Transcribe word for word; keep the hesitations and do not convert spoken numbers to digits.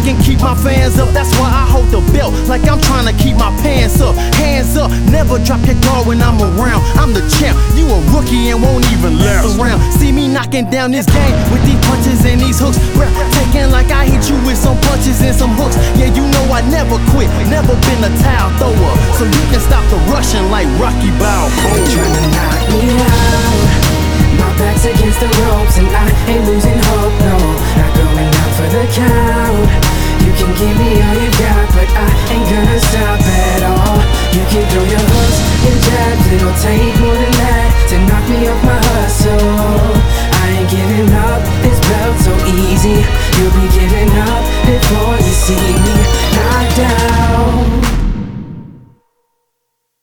can keep my fans up. That's why I hold the belt like I'm trying to keep my pants up. Hands up, never drop your guard when I'm around. I'm the champ, you a rookie and won't even last around. See me knocking down this game with these punches and these hooks. Taking like I hit you with some punches and some hooks. Yeah, you know I never quit, never been a towel thrower. So you can stop the rushing like Rocky Balboa. Trying to knock me out, my back's against the ropes and I ain't losing hope, no. Not going out for the count. You can give me all you got, but I ain't gonna stop at all. You can throw your hooks and jabs, it'll take more than that to knock me off my hustle. I ain't giving up, this belt so easy. You'll be giving up before you see me knocked out.